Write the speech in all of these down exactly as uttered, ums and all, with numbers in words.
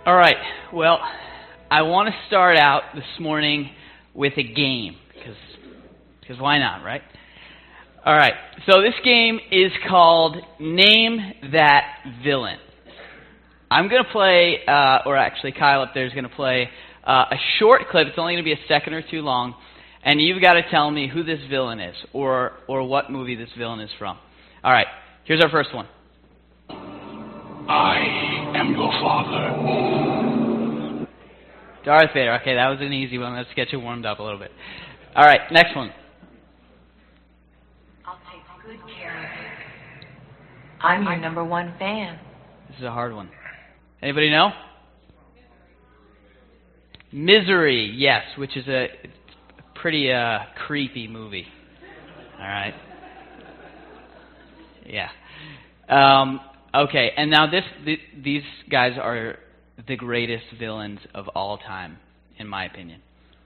All right, well, I want to start out this morning with a game, because because why not, right? All right, so this game is called Name That Villain. I'm going to play, uh, or actually Kyle up there is going to play uh, a short clip. It's only going to be a second or two long, and you've got to tell me who this villain is, or or what movie this villain is from. All right, here's our first one. I am your father. Darth Vader. Okay, that was an easy one. Let's get you warmed up a little bit. All right, next one. I'll take good care of you. I'm your number one fan. This is a hard one. Anybody know? Misery, yes, which is a pretty uh, creepy movie. All right. Yeah. Um, okay, and now this th- these guys are the greatest villains of all time, in my opinion.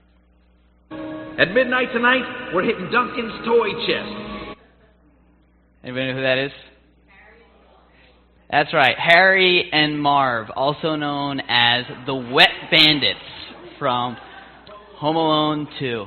At midnight tonight, we're hitting Duncan's toy chest. Anybody know who that is? That's right, Harry and Marv, also known as the Wet Bandits from Home Alone two.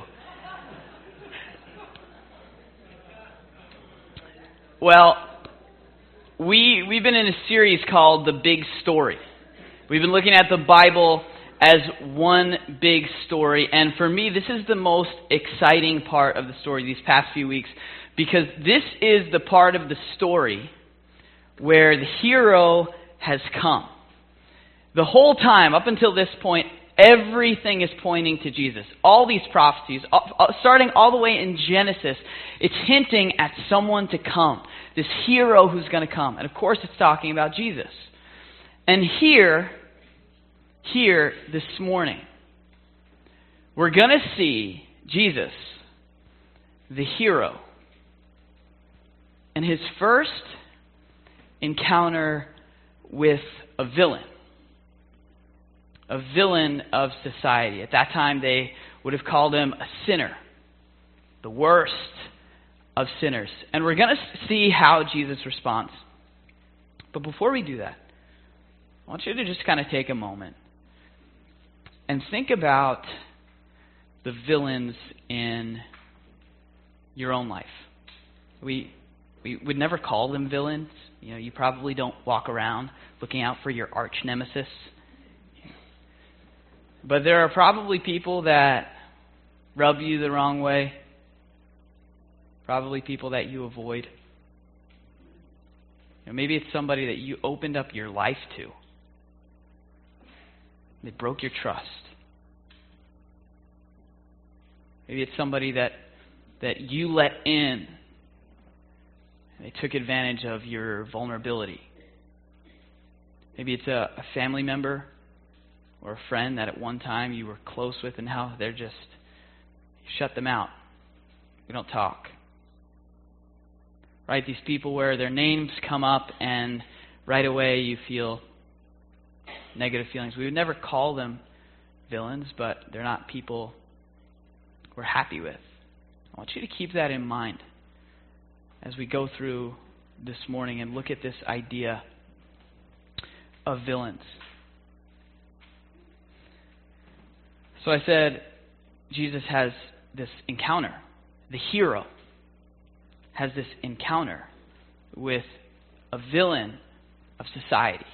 Well, we, we've been in a series called The Big Story. We've been looking at the Bible as one big story, and for me, this is the most exciting part of the story these past few weeks, because this is the part of the story where the hero has come. The whole time, up until this point, everything is pointing to Jesus. All these prophecies, starting all the way in Genesis, it's hinting at someone to come, this hero who's going to come. And of course, it's talking about Jesus. And here, here this morning, we're going to see Jesus, the hero, and his first encounter with a villain. A villain of society. At that time, they would have called him a sinner. The worst of sinners. And we're going to see how Jesus responds. But before we do that, I want you to just kind of take a moment and think about the villains in your own life. We we would never call them villains. You know, you probably don't walk around looking out for your arch nemesis. But there are probably people that rub you the wrong way. Probably people that you avoid. You know, maybe it's somebody that you opened up your life to. They broke your trust. Maybe it's somebody that that you let in. They took advantage of your vulnerability. Maybe it's a, a family member or a friend that at one time you were close with, and now they're just, you shut them out. We don't talk. Right? These people where their names come up and right away you feel negative feelings. We would never call them villains, but they're not people we're happy with. I want you to keep that in mind as we go through this morning and look at this idea of villains. So I said Jesus has this encounter. The hero has this encounter with a villain of society.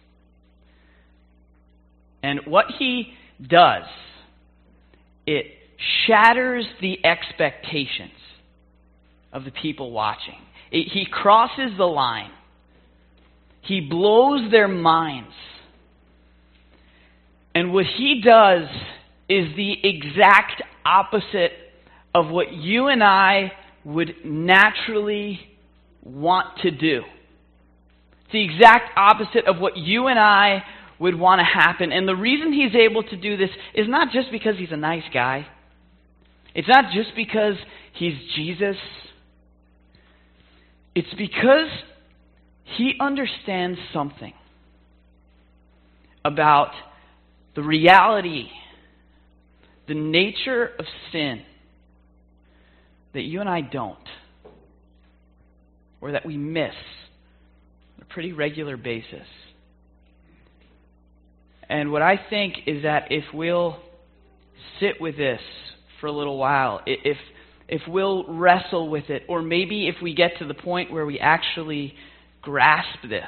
And what he does, it shatters the expectations of the people watching. It, he crosses the line. He blows their minds. And what he does is the exact opposite of what you and I would naturally want to do. It's the exact opposite of what you and I would want to happen. And the reason he's able to do this is not just because he's a nice guy. It's not just because he's Jesus. It's because he understands something about the reality, the nature of sin that you and I don't, or that we miss on a pretty regular basis. And what I think is that if we'll sit with this for a little while, if if we'll wrestle with it, or maybe if we get to the point where we actually grasp this,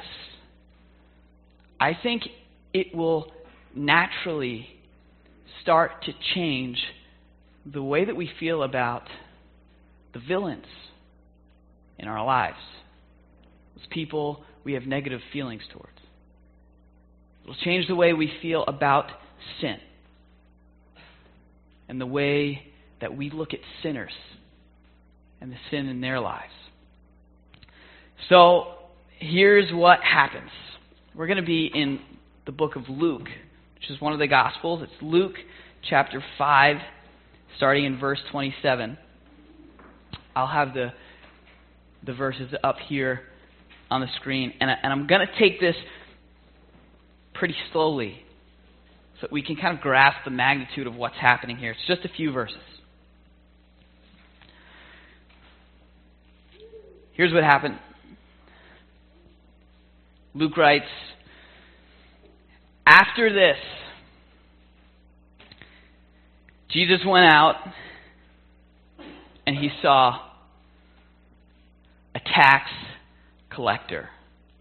I think it will naturally start to change the way that we feel about the villains in our lives, those people we have negative feelings towards. It will change the way we feel about sin and the way that we look at sinners and the sin in their lives. So here's what happens. We're going to be in the book of Luke, which is one of the Gospels. It's Luke chapter five, starting in verse twenty-seven. I'll have the the verses up here on the screen, and, I, and I'm going to take this pretty slowly so that we can kind of grasp the magnitude of what's happening here. It's just a few verses. Here's what happened. Luke writes, after this, Jesus went out and he saw a tax collector.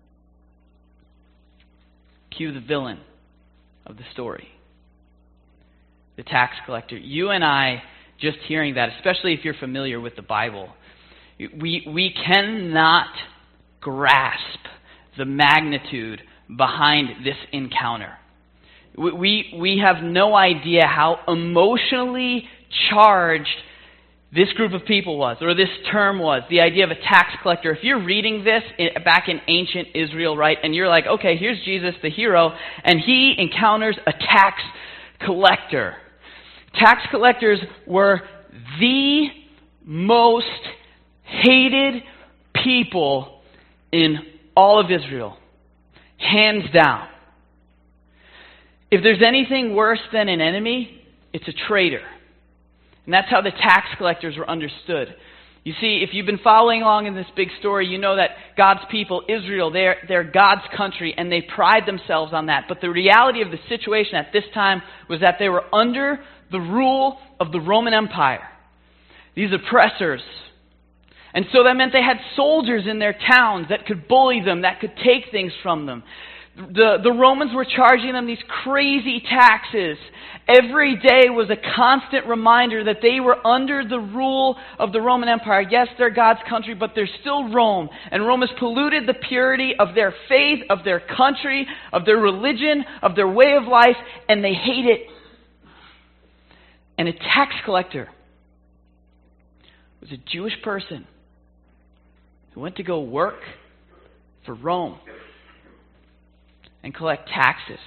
Cue the villain of the story. The tax collector. You and I, just hearing that, especially if you're familiar with the Bible, we we cannot grasp the magnitude behind this encounter. We, we, we have no idea how emotionally charged this group of people was, or this term was, the idea of a tax collector. If you're reading this in, back in ancient Israel, right, and you're like, okay, here's Jesus, the hero, and he encounters a tax collector. Tax collectors were the most hated people in all of Israel, hands down. If there's anything worse than an enemy, it's a traitor. And that's how the tax collectors were understood. You see, if you've been following along in this big story, you know that God's people, Israel, they're, they're God's country, and they pride themselves on that. But the reality of the situation at this time was that they were under the rule of the Roman Empire, these oppressors. And so that meant they had soldiers in their towns that could bully them, that could take things from them. The, the Romans were charging them these crazy taxes. Every day was a constant reminder that they were under the rule of the Roman Empire. Yes, they're God's country, but they're still Rome. And Rome has polluted the purity of their faith, of their country, of their religion, of their way of life, and they hate it. And a tax collector was a Jewish person who went to go work for Rome and collect taxes.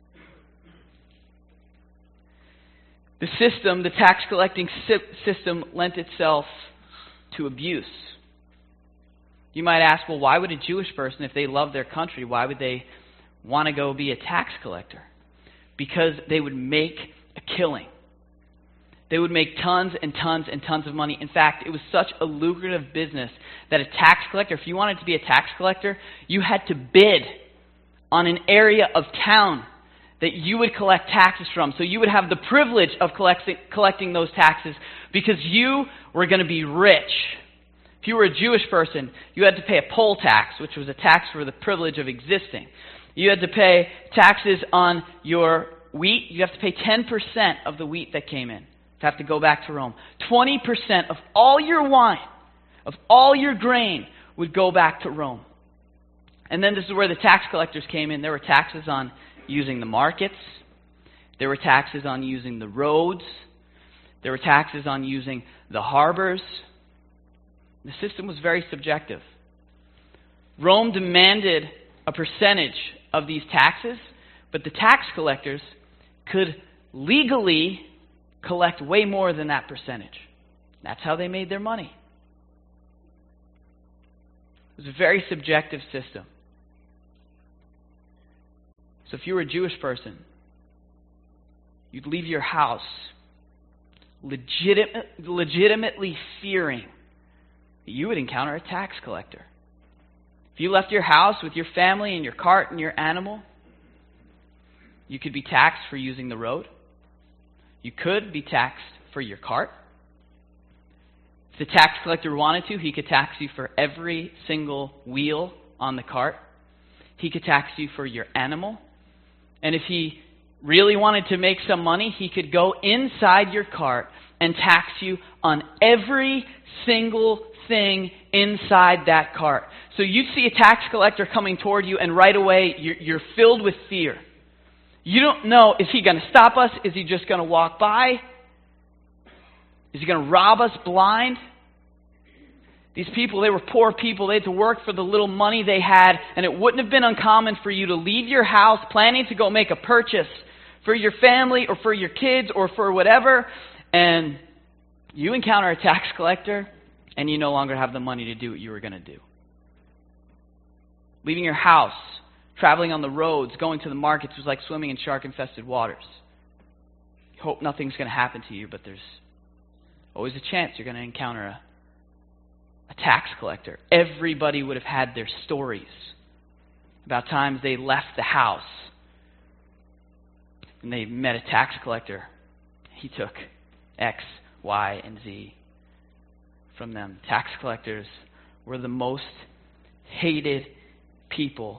The system, the tax collecting system, lent itself to abuse. You might ask, well, why would a Jewish person, if they love their country, why would they want to go be a tax collector? Because they would make a killing. They would make tons and tons and tons of money. In fact, it was such a lucrative business that a tax collector, if you wanted to be a tax collector, you had to bid on an area of town that you would collect taxes from. So you would have the privilege of collecting, collecting those taxes because you were going to be rich. If you were a Jewish person, you had to pay a poll tax, which was a tax for the privilege of existing. You had to pay taxes on your wheat. You have to pay ten percent of the wheat that came in. You have to go back to Rome. twenty percent of all your wine, of all your grain, would go back to Rome. And then this is where the tax collectors came in. There were taxes on using the markets. There were taxes on using the roads. There were taxes on using the harbors. The system was very subjective. Rome demanded a percentage of these taxes, but the tax collectors could legally collect way more than that percentage. That's how they made their money. It was a very subjective system. So if you were a Jewish person, you'd leave your house legitimate, legitimately fearing that you would encounter a tax collector. If you left your house with your family and your cart and your animal, You could be taxed for using the road. You could be taxed for your cart. If the tax collector wanted to, he could tax you for every single wheel on the cart. He could tax you for your animal. And if he really wanted to make some money, he could go inside your cart and tax you on every single thing inside that cart. So you see a tax collector coming toward you, and right away you're, you're filled with fear. You don't know, is he going to stop us? Is he just going to walk by? Is he going to rob us blind? These people, they were poor people. They had to work for the little money they had, and it wouldn't have been uncommon for you to leave your house planning to go make a purchase for your family or for your kids or for whatever, and you encounter a tax collector, and you no longer have the money to do what you were going to do. Leaving your house, traveling on the roads, going to the markets was like swimming in shark-infested waters. You hope nothing's going to happen to you, but there's always a chance you're going to encounter a, a tax collector. Everybody would have had their stories about times they left the house and they met a tax collector. He took X, Y, and Z from them. Tax collectors were the most hated people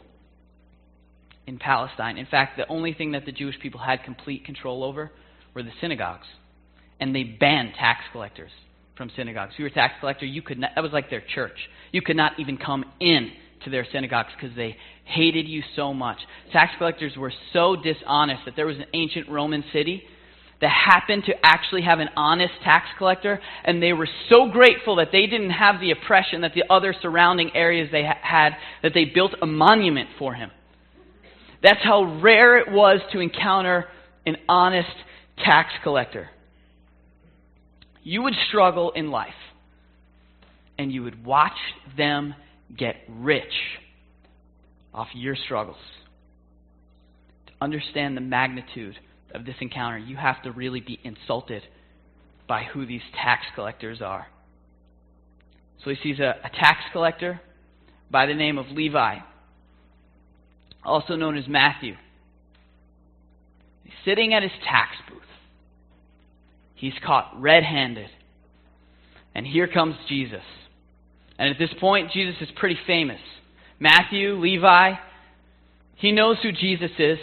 in Palestine. In fact, the only thing that the Jewish people had complete control over were the synagogues. And they banned tax collectors from synagogues. If you were a tax collector, you could not, that was like their church. You could not even come in to their synagogues because they hated you so much. Tax collectors were so dishonest that there was an ancient Roman city that happened to actually have an honest tax collector, and they were so grateful that they didn't have the oppression that the other surrounding areas they ha- had, that they built a monument for him. That's how rare it was to encounter an honest tax collector. You would struggle in life, and you would watch them get rich off your struggles. To understand the magnitude of this encounter, you have to really be insulted by who these tax collectors are. So he sees a, a tax collector by the name of Levi, also known as Matthew. He's sitting at his tax booth. He's caught red-handed. And here comes Jesus. And at this point, Jesus is pretty famous. Matthew, Levi, he knows who Jesus is.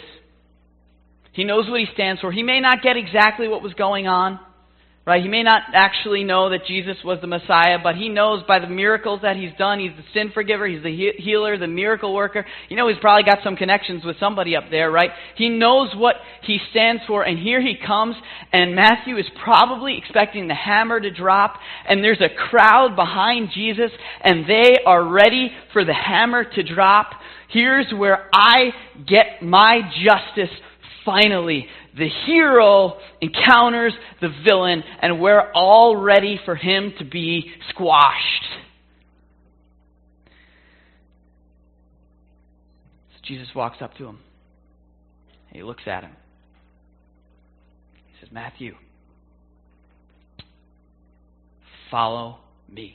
He knows what he stands for. He may not get exactly what was going on, right? He may not actually know that Jesus was the Messiah, but he knows by the miracles that he's done, he's the sin forgiver, he's the he- healer, the miracle worker. You know, he's probably got some connections with somebody up there, right? He knows what he stands for, and here he comes, and Matthew is probably expecting the hammer to drop, and there's a crowd behind Jesus, and they are ready for the hammer to drop. Here's where I get my justice. Finally, the hero encounters the villain, and we're all ready for him to be squashed. So Jesus walks up to him. He looks at him. He says, Matthew, follow me.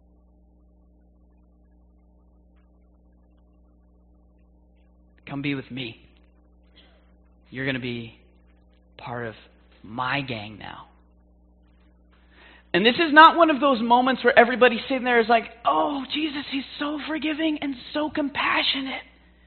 Come be with me. You're going to be part of my gang now. And this is not one of those moments where everybody's sitting there is like, oh, Jesus, he's so forgiving and so compassionate.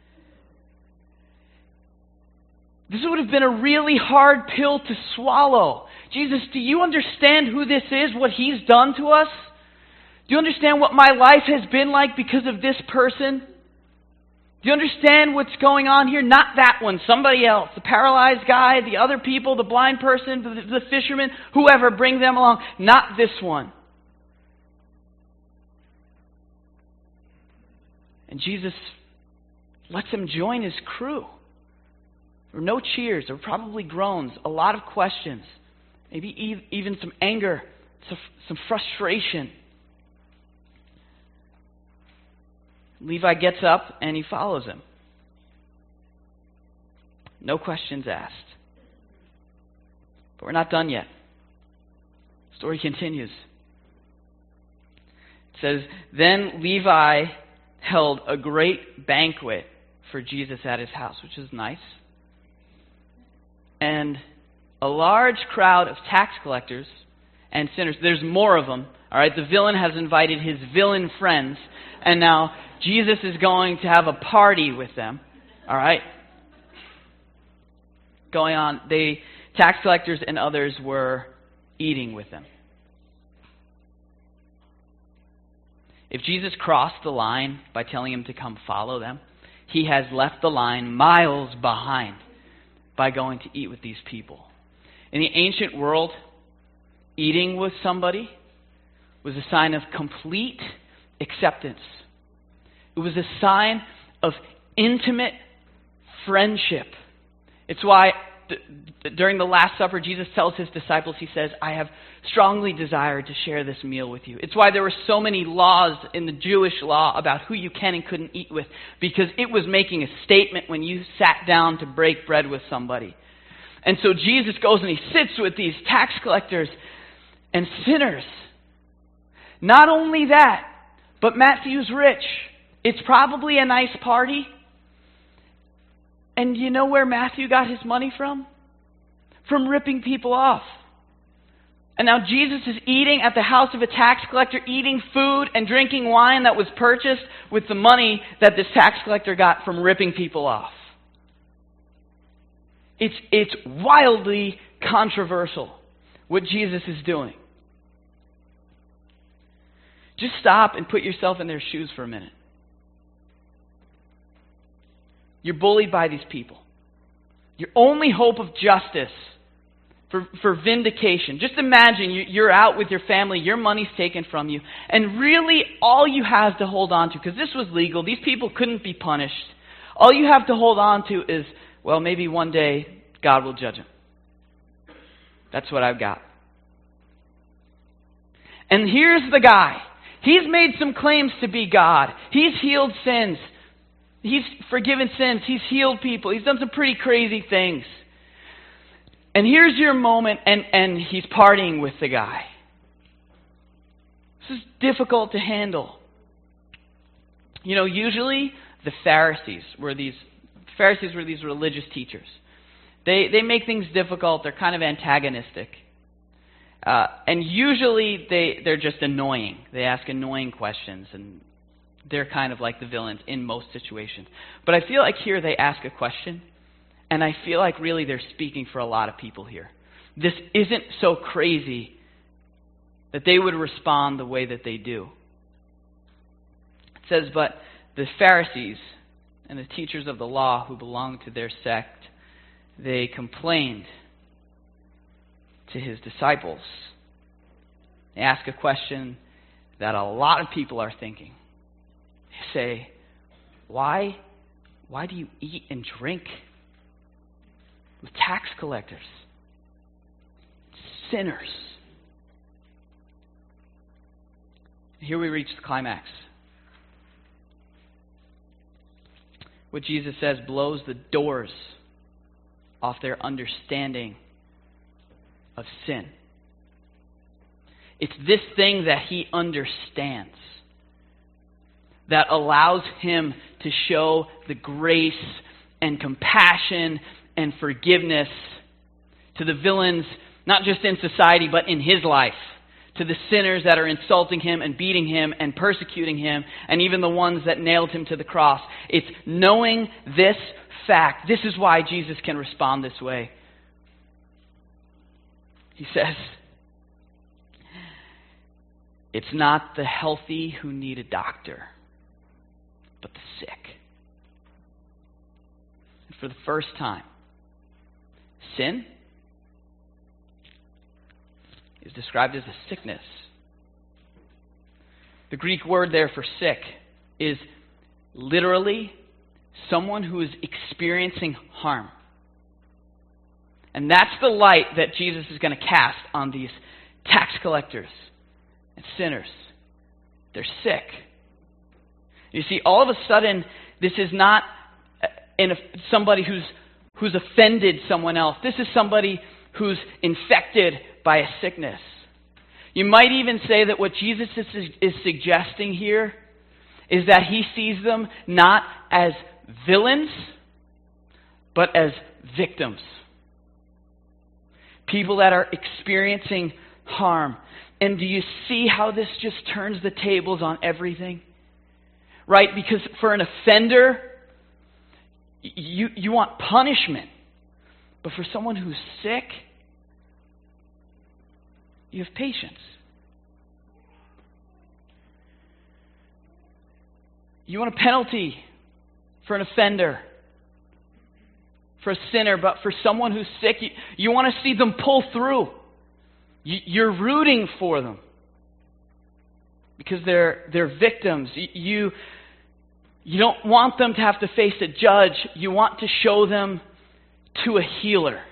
This would have been a really hard pill to swallow. Jesus, do you understand who this is, what he's done to us? Do you understand what my life has been like because of this person? Do you understand what's going on here? Not that one, somebody else. The paralyzed guy, the other people, the blind person, the, the fisherman, whoever, bring them along. Not this one. And Jesus lets him join his crew. There were no cheers. There were probably groans, a lot of questions, maybe even some anger, some frustration. Levi gets up and he follows him. No questions asked. But we're not done yet. The story continues. It says, then Levi held a great banquet for Jesus at his house, which is nice. and a large crowd of tax collectors and sinners. There's more of them. All right, the villain has invited his villain friends, and now Jesus is going to have a party with them. All right, going on. They tax collectors and others were eating with them. If Jesus crossed the line by telling him to come follow them, he has left the line miles behind by going to eat with these people. In the ancient world, eating with somebody was a sign of complete acceptance. It was a sign of intimate friendship. It's why th- during the Last Supper, Jesus tells his disciples, he says, I have strongly desired to share this meal with you. It's why there were so many laws in the Jewish law about who you can and couldn't eat with, because it was making a statement when you sat down to break bread with somebody. And so Jesus goes and he sits with these tax collectors and sinners. Not only that, but Matthew's rich. It's probably a nice party. And you know where Matthew got his money from? From ripping people off. And now Jesus is eating at the house of a tax collector, eating food and drinking wine that was purchased with the money that this tax collector got from ripping people off. It's, it's wildly controversial what Jesus is doing. Just stop and put yourself in their shoes for a minute. You're bullied by these people. Your only hope of justice, for, for vindication. Just imagine you, you're out with your family, your money's taken from you, and really all you have to hold on to, because this was legal, these people couldn't be punished. All you have to hold on to is, well, maybe one day God will judge them. That's what I've got. And here's the guy. He's made some claims to be God. He's healed sins. He's forgiven sins. He's healed people. He's done some pretty crazy things. And here's your moment, and, and he's partying with the guy. This is difficult to handle. You know, usually the Pharisees were these Pharisees were these religious teachers. They they make things difficult. They're kind of antagonistic. Uh, and usually they, they're just annoying. They ask annoying questions, and they're kind of like the villains in most situations. But I feel like here they ask a question, and I feel like really they're speaking for a lot of people here. This isn't so crazy that they would respond the way that they do. It says, but the Pharisees and the teachers of the law who belonged to their sect, they complained to his disciples. They ask a question that a lot of people are thinking. They say, why, why do you eat and drink with tax collectors, sinners? Here we reach the climax. What Jesus says blows the doors off their understanding of sin. It's this thing that he understands that allows him to show the grace and compassion and forgiveness to the villains, not just in society, but in his life. To the sinners that are insulting him and beating him and persecuting him, and even the ones that nailed him to the cross. It's knowing this fact. This is why Jesus can respond this way. He says, it's not the healthy who need a doctor, but the sick. And for the first time, sin is described as a sickness. The Greek word there for sick is literally someone who is experiencing harm. And that's the light that Jesus is going to cast on these tax collectors and sinners. They're sick. You see, all of a sudden, this is not in a, somebody who's who's offended someone else. This is somebody who's infected by a sickness. You might even say that what Jesus is, is suggesting here is that he sees them not as villains, but as victims. people that are experiencing harm. And do you see how this just turns the tables on everything? Right? Because for an offender, you, you want punishment. But for someone who's sick, you have patience. You want a penalty for an offender, for a sinner, but for someone who's sick, you, you want to see them pull through. You, you're rooting for them because they're they're victims. You, you you don't want them to have to face a judge. You want to show them to a healer.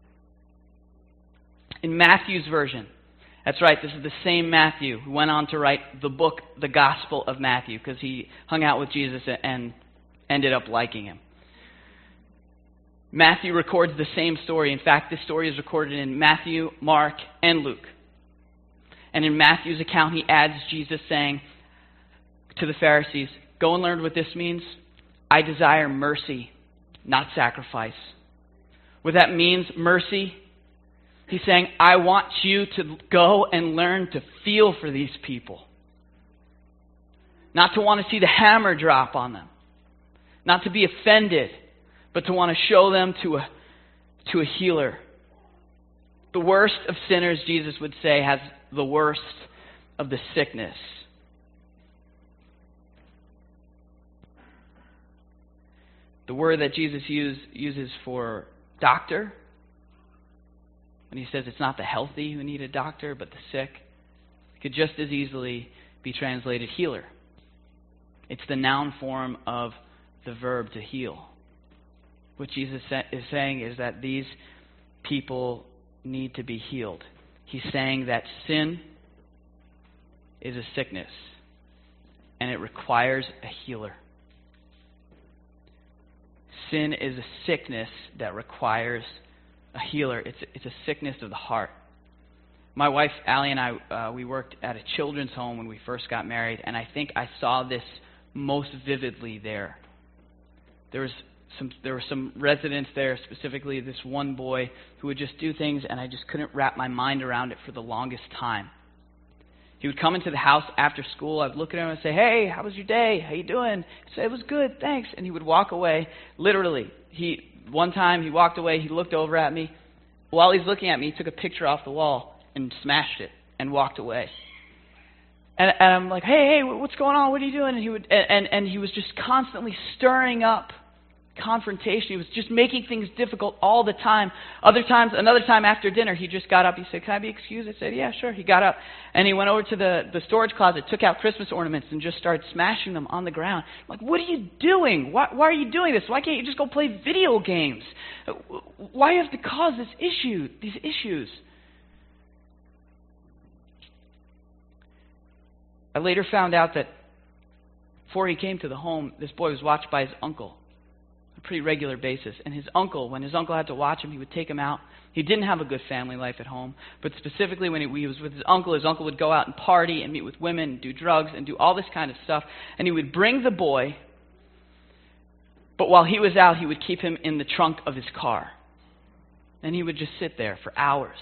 In Matthew's version, that's right, this is the same Matthew who went on to write the book, the Gospel of Matthew, because he hung out with Jesus and ended up liking him. Matthew records the same story. In fact, this story is recorded in Matthew, Mark, and Luke. And in Matthew's account, he adds Jesus saying to the Pharisees, "Go and learn what this means. I desire mercy, not sacrifice." What that means, mercy, he's saying, I want you to go and learn to feel for these people. Not to want to see the hammer drop on them. Not to be offended, but to want to show them to a, to a healer. The worst of sinners, Jesus would say, has the worst of the sickness. The word that Jesus use, uses for doctor, when he says it's not the healthy who need a doctor, but the sick, could just as easily be translated healer. It's the noun form of the verb to heal. What Jesus is saying is that these people need to be healed. He's saying that sin is a sickness, and it requires a healer. Sin is a sickness that requires a healer. It's, it's a sickness of the heart. My wife, Allie, and I, uh, we worked at a children's home when we first got married, and I think I saw this most vividly there. There was some, there were some residents there, specifically this one boy who would just do things, and I just couldn't wrap my mind around it for the longest time. He would come into the house after school. I would look at him and say, "Hey, how was your day? How you doing?" He'd say, "It was good, thanks." And he would walk away. Literally, he one time he walked away. He looked over at me. While he's looking at me, he took a picture off the wall and smashed it and walked away. And, and I'm like, "Hey, hey, what's going on? What are you doing?" And he would, and and he was just constantly stirring up confrontation. He was just making things difficult all the time. Other times, another time after dinner, he just got up. He said, "Can I be excused?" I said, "Yeah, sure." He got up and he went over to the, the storage closet, took out Christmas ornaments and just started smashing them on the ground. I'm like, "What are you doing? Why, why are you doing this? Why can't you just go play video games? Why do you have to cause this issue, these issues?" I later found out that before he came to the home, this boy was watched by his uncle on a pretty regular basis. And his uncle, when his uncle had to watch him, he would take him out. He didn't have a good family life at home, but specifically when he was with his uncle, his uncle would go out and party and meet with women and do drugs and do all this kind of stuff. And he would bring the boy, but while he was out, he would keep him in the trunk of his car. And he would just sit there for hours.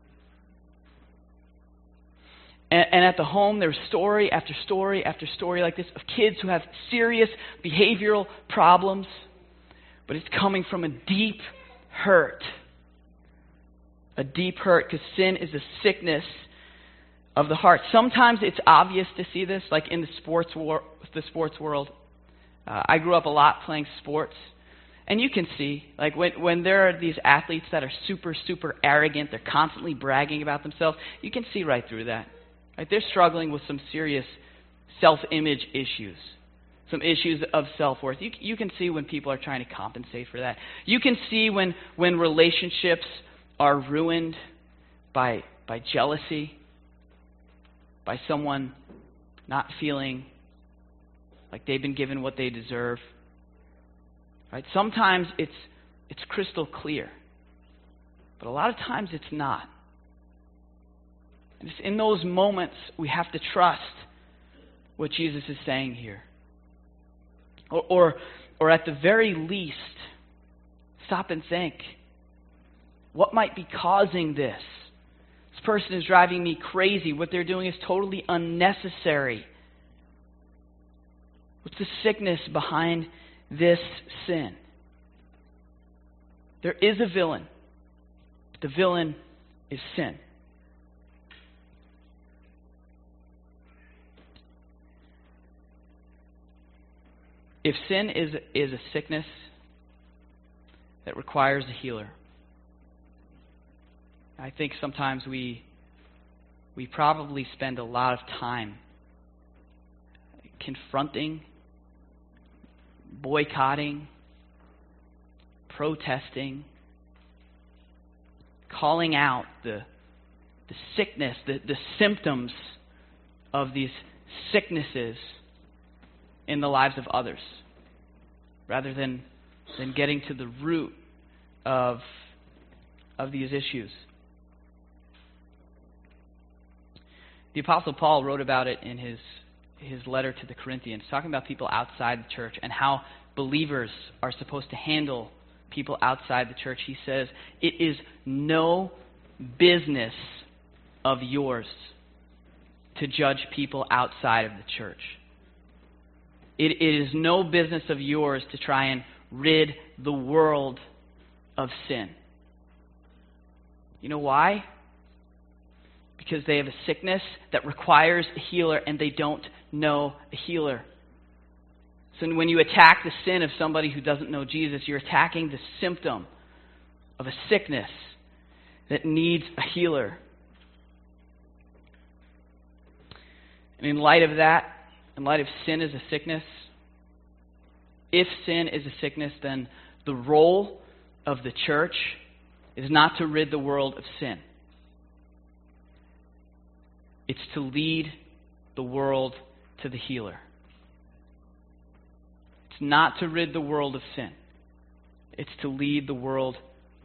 And, and at the home, there's story after story after story like this of kids who have serious behavioral problems, but it's coming from a deep hurt. A deep hurt, because sin is a sickness of the heart. Sometimes it's obvious to see this, like in the sports war, the sports world. Uh, I grew up a lot playing sports, and you can see, like when when there are these athletes that are super, super arrogant, they're constantly bragging about themselves. You can see right through that. Right? They're struggling with some serious self-image issues, some issues of self-worth. You you can see when people are trying to compensate for that. You can see when when relationships are ruined by by jealousy, by someone not feeling like they've been given what they deserve. Right? Sometimes it's it's crystal clear, but a lot of times it's not. And it's in those moments we have to trust what Jesus is saying here, or or, or at the very least, stop and think. What might be causing this? This person is driving me crazy. What they're doing is totally unnecessary. What's the sickness behind this sin? There is a villain. The villain is sin. If sin is, is a sickness that requires a healer, I think sometimes we we probably spend a lot of time confronting, boycotting, protesting, calling out the the sickness, the, the symptoms of these sicknesses in the lives of others, rather than than getting to the root of of these issues. The Apostle Paul wrote about it in his his letter to the Corinthians, talking about people outside the church and how believers are supposed to handle people outside the church. He says, "It is no business of yours to judge people outside of the church. It, it is no business of yours to try and rid the world of sin." You know why? Because they have a sickness that requires a healer and they don't know a healer. So when you attack the sin of somebody who doesn't know Jesus, you're attacking the symptom of a sickness that needs a healer. And in light of that, in light of sin as a sickness, if sin is a sickness, then the role of the church is not to rid the world of sin. It's to lead the world to the healer. It's not to rid the world of sin. It's to lead the world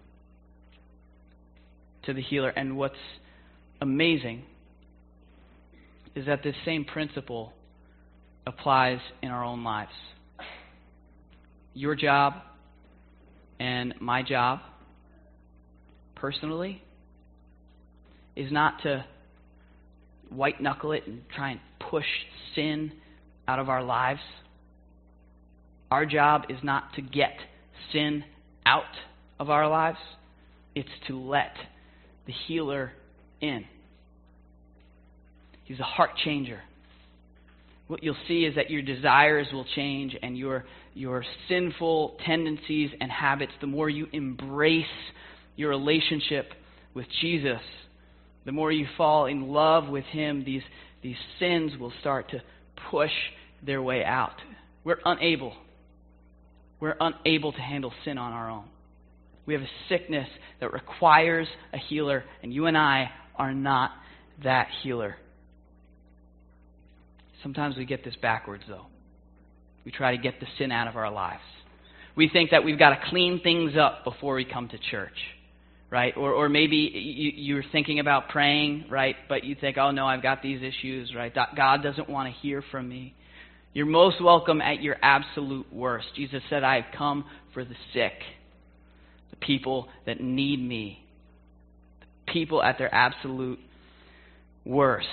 to the healer. And what's amazing is that this same principle applies in our own lives. Your job and my job, personally, is not to white knuckle it and try and push sin out of our lives. Our job is not to get sin out of our lives. It's to let the healer in. He's a heart changer. What you'll see is that your desires will change and your, your sinful tendencies and habits, the more you embrace your relationship with Jesus, the more you fall in love with Him, these, these sins will start to push their way out. We're unable. We're unable to handle sin on our own. We have a sickness that requires a healer, and you and I are not that healer. Sometimes we get this backwards, though. We try to get the sin out of our lives. We think that we've got to clean things up before we come to church, right? Or or maybe you, you're thinking about praying, right? But you think, oh, no, I've got these issues, right? God doesn't want to hear from me. You're most welcome at your absolute worst. Jesus said, I have come for the sick, the people that need me, the people at their absolute worst.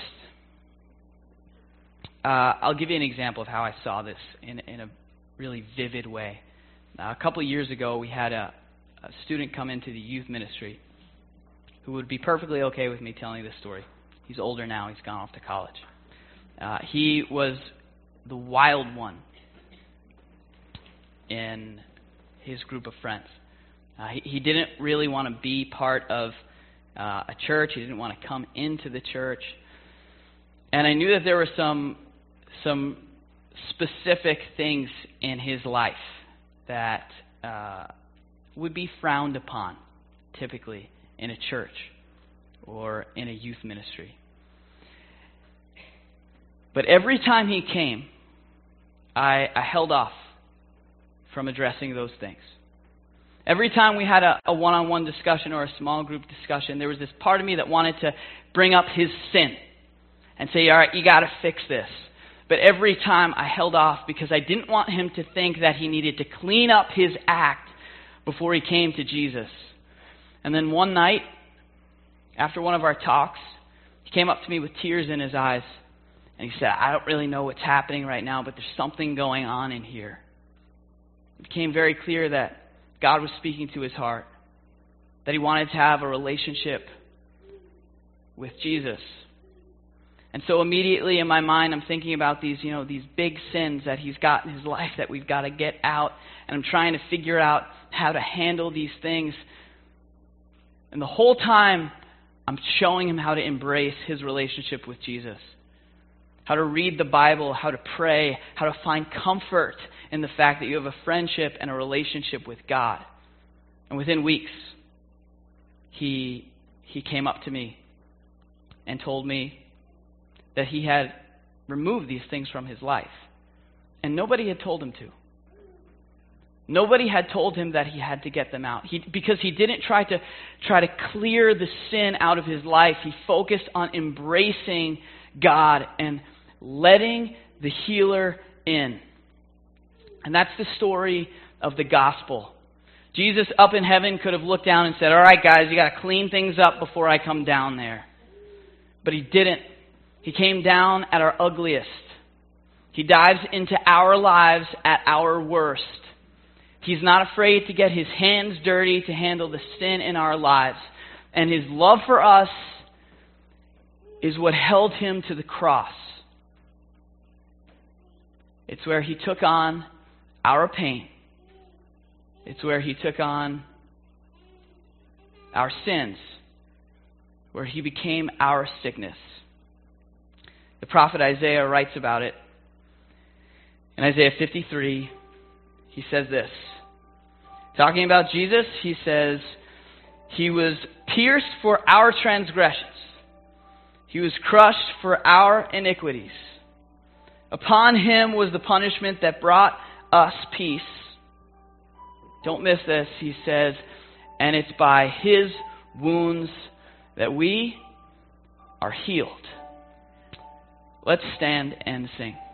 Uh, I'll give you an example of how I saw this in, in a really vivid way. Uh, a couple of years ago, we had a, a student come into the youth ministry who would be perfectly okay with me telling this story. He's older now. He's gone off to college. Uh, he was the wild one in his group of friends. Uh, he, he didn't really want to be part of uh, a church. He didn't want to come into the church. And I knew that there were some some specific things in his life that uh, would be frowned upon, typically, in a church or in a youth ministry. But every time he came, I, I held off from addressing those things. Every time we had a, a one-on-one discussion or a small group discussion, there was this part of me that wanted to bring up his sin and say, all right, you got to fix this. But every time I held off because I didn't want him to think that he needed to clean up his act before he came to Jesus. And then one night, after one of our talks, he came up to me with tears in his eyes. And he said, I don't really know what's happening right now, but there's something going on in here. It became very clear that God was speaking to his heart, that he wanted to have a relationship with Jesus. And so immediately in my mind, I'm thinking about these, you know, these big sins that he's got in his life that we've got to get out. And I'm trying to figure out how to handle these things. And the whole time, I'm showing him how to embrace his relationship with Jesus. How to read the Bible, how to pray, how to find comfort in the fact that you have a friendship and a relationship with God. And within weeks, he he came up to me and told me that he had removed these things from his life. And nobody had told him to. Nobody had told him that he had to get them out. He, because he didn't try to try to clear the sin out of his life. He focused on embracing God and letting the healer in. And that's the story of the gospel. Jesus up in heaven could have looked down and said, all right, guys, you got to clean things up before I come down there. But he didn't. He came down at our ugliest. He dives into our lives at our worst. He's not afraid to get his hands dirty to handle the sin in our lives. And his love for us is what held him to the cross. It's where he took on our pain. It's where he took on our sins. Where he became our sickness. The prophet Isaiah writes about it. In Isaiah fifty-three, he says this. Talking about Jesus, he says, he was pierced for our transgressions. He was crushed for our iniquities. Upon him was the punishment that brought us peace. Don't miss this, he says, and it's by his wounds that we are healed. Let's stand and sing.